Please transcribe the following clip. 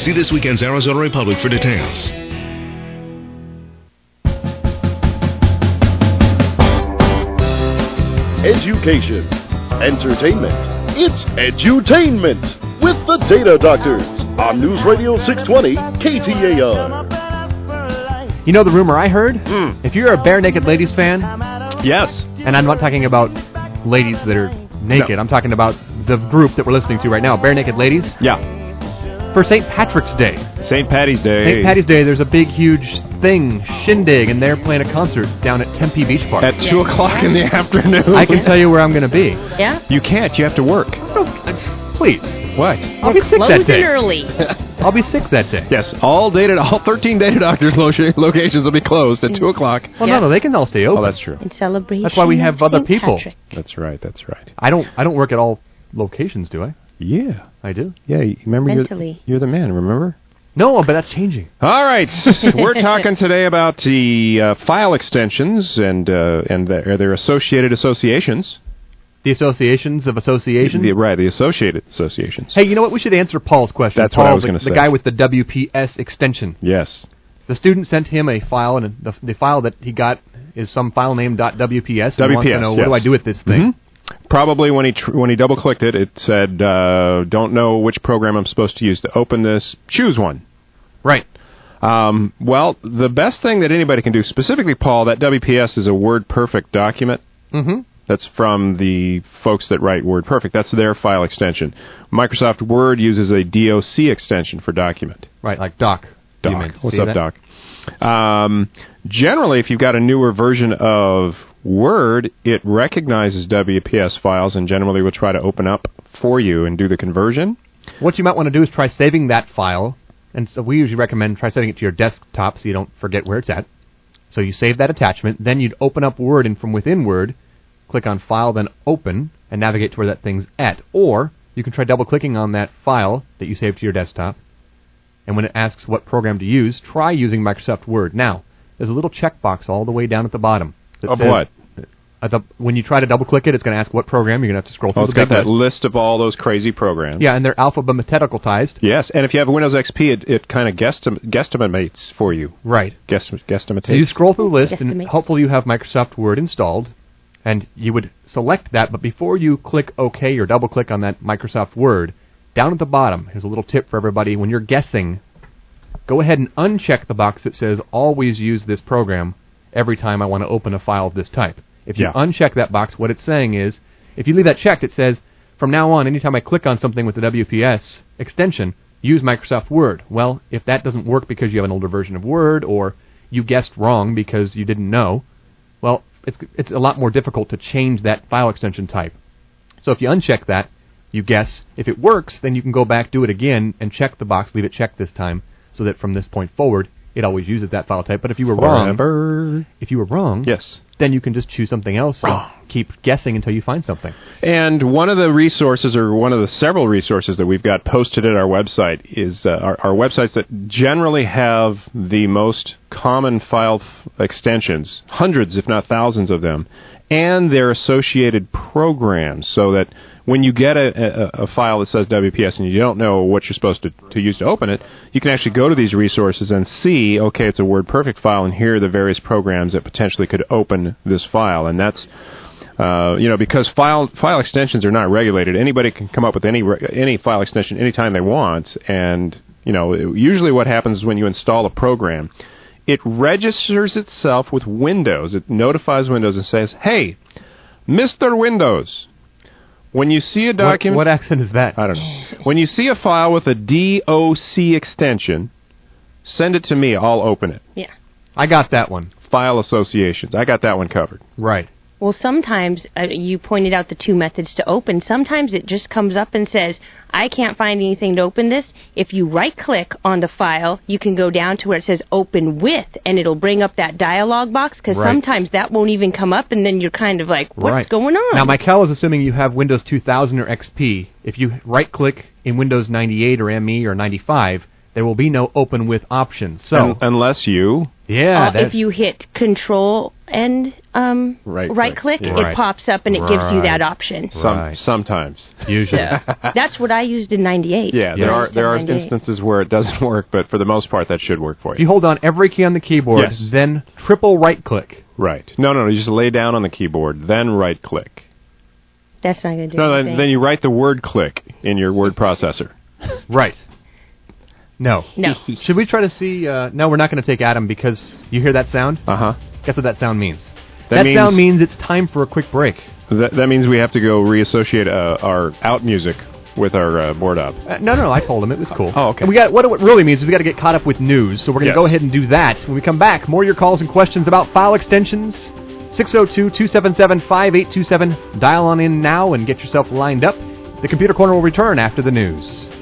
See this weekend's Arizona Republic for details. Education. Entertainment. It's edutainment with the Data Doctors on News Radio 620 KTAR. You know the rumor I heard? If you're a Bare Naked Ladies fan, yes, and I'm not talking about ladies that are naked, no. I'm talking about the group that we're listening to right now, Bare Naked Ladies. Yeah. For St. Patrick's Day. St. Patty's Day. St. Patty's Day, there's a big, huge thing, shindig, and they're playing a concert down at Tempe Beach Park. At 2 o'clock in the afternoon. I can tell you where I'm going to be. Yeah? You can't. You have to work. Please. What? I'll be sick that day. Early. I'll be sick that day. Yes, all 13 Data Doctors locations will be closed at 2 o'clock. Well, no, they can all stay open. Oh, that's true. In celebration. That's why we have other people. That's right. I don't work at all locations, do I? Yeah. I do. Yeah, remember you're the man, remember? No, but that's changing. All right. We're talking today about the file extensions and their associated associations. The associations of associations? The associated associations. Hey, you know what? We should answer Paul's question. That's Paul, what I was going to say. The guy with the WPS extension. Yes. The student sent him a file, and the file that he got is some file name .wps. WPS, and he wants to know, what do I do with this thing? Mm-hmm. Probably when he double-clicked it, it said, don't know which program I'm supposed to use to open this. Choose one. Right. Well, the best thing that anybody can do, specifically, Paul, that WPS is a WordPerfect document. Mm-hmm. That's from the folks that write WordPerfect. That's their file extension. Microsoft Word uses a DOC extension for document. Right, like Doc. What's up, Doc? Generally, if you've got a newer version of Word, it recognizes WPS files and generally will try to open up for you and do the conversion. What you might want to do is try saving that file, and so we usually recommend try saving it to your desktop so you don't forget where it's at. So you save that attachment, then you'd open up Word, and from within Word, click on File, then Open, and navigate to where that thing's at. Or you can try double-clicking on that file that you saved to your desktop, and when it asks what program to use, try using Microsoft Word. Now, there's a little checkbox all the way down at the bottom. Of what? When you try to double-click it, it's going to ask what program. You're going to have to scroll through it's got that list of all those crazy programs. Yeah, and they're alphabetized. Yes, and if you have a Windows XP, it kind of guesstimates for you. Right. Guesstimates. So you scroll through the list, and hopefully you have Microsoft Word installed, and you would select that, but before you click OK or double-click on that Microsoft Word, down at the bottom, here's a little tip for everybody. When you're guessing, go ahead and uncheck the box that says, always use this program every time I want to open a file of this type. If you uncheck that box, what it's saying is, if you leave that checked, it says, from now on, anytime I click on something with the WPS extension, use Microsoft Word. Well, if that doesn't work because you have an older version of Word, or you guessed wrong because you didn't know, well, it's a lot more difficult to change that file extension type. So if you uncheck that, you guess. If it works, then you can go back, do it again, and check the box, leave it checked this time, so that from this point forward, it always uses that file type. But if you were wrong, yes, then you can just choose something else and keep guessing until you find something. And one of the resources, or one of the several resources that we've got posted at our website is our websites that generally have the most common file extensions, hundreds if not thousands of them, and their associated programs, so that when you get a file that says WPS and you don't know what you're supposed to use to open it, you can actually go to these resources and see, okay, it's a WordPerfect file, and here are the various programs that potentially could open this file. And that's, because file extensions are not regulated. Anybody can come up with any file extension anytime they want. And, usually what happens is when you install a program, it registers itself with Windows. It notifies Windows and says, hey, Mr. Windows, when you see a document... What accent is that? I don't know. When you see a file with a DOC extension, send it to me. I'll open it. Yeah. I got that one. File associations. I got that one covered. Right. Well, sometimes, you pointed out the two methods to open. Sometimes it just comes up and says, I can't find anything to open this. If you right-click on the file, you can go down to where it says Open With, and it'll bring up that dialog box, because sometimes that won't even come up, and then you're kind of like, what's going on? Now, Michael is assuming you have Windows 2000 or XP. If you right-click in Windows 98 or ME or 95, there will be no Open With option. So unless you Yeah. If you hit Control and right click, Yeah. it pops up and it gives you that option. Sometimes. Usually. So, that's what I used in 98. Yeah, there are instances where it doesn't work, but for the most part, that should work for If you you. hold on every key on the keyboard, Yes. then triple right-click. Right. No, you just lay down on the keyboard, then right-click. That's not going to do No, anything. then you write the word click in your word processor. Right. No. No. Should we try to see... no, we're not going to take Adam because you hear that sound? Uh-huh. Guess what that sound means? That That sound means it's time for a quick break. That means we have to go reassociate our out music with our board up. No, I told him. It was cool. Oh, okay. And we got what it really means is we got to get caught up with news. So we're going to Yes. go ahead and do that. When we come back, more of your calls and questions about file extensions. 602-277-5827. Dial on in now and get yourself lined up. The Computer Corner will return after the news.